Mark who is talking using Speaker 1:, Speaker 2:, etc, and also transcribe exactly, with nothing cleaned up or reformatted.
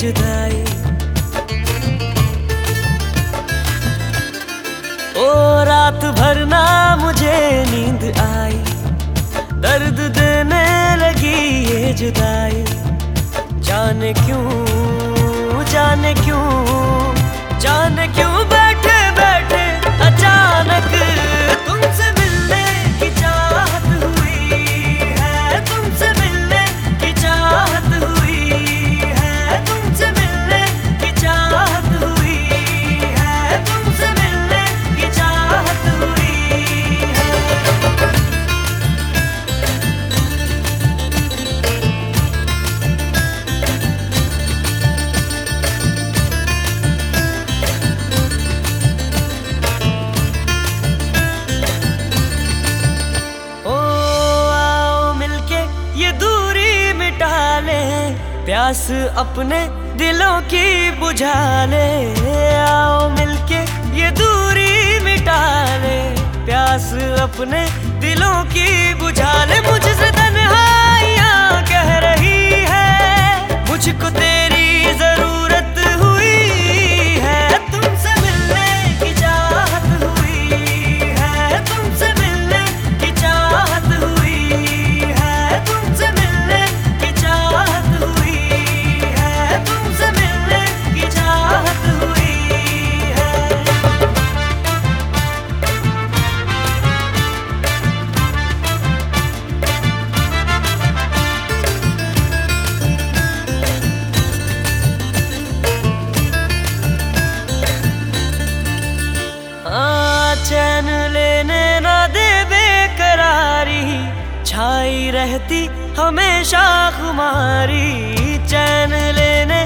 Speaker 1: जुदाई। ओ रात भर ना मुझे नींद आई, दर्द देने लगी ये जुदाई। जाने क्यों, जाने क्यों, जाने क्यों बैठे बैठे अचानक तुमसे मिलने की चाहत हुई है, तुमसे मिलने की चाहत हुई है, तुमसे मिलने की चाहत हुई है, तुमसे मिलने की चाहत हुई है। प्यास अपने दिलों की बुझा ले, आओ मिलके ये दूरी मिटा ले। प्यास अपने दिलों की बुझा ले। मुझसे तन्हाइयाँ कह रही है, मुझको तेरी जरूरत हुई है। तुमसे मिलने की चाहत हुई है, तुमसे मिलने की चाहत हुई है, तुमसे मिलने की चाहत हुई है, तुमसे मिलने की चाहत हुई है। हाँ, चैन लेने ना दे बेकरारी, छाई रहती हमेशा खुमारी। चैन लेने